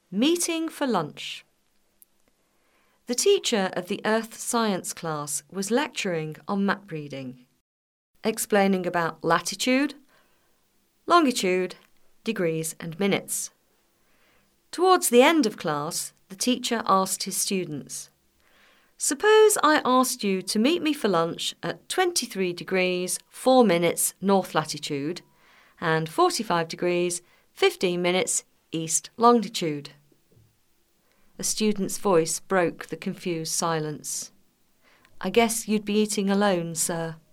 Meeting for lunch. The teacher of the Earth Science class was lecturing on map reading, explaining about latitude, longitude, degrees and minutes. Towards the end of class, the teacher asked his students, "Suppose I asked you to meet me for lunch at 23 degrees 4 minutes north latitude and 45 degrees 15 minutes east longitude." A student's voice broke the confused silence. "I guess you'd be eating alone, sir."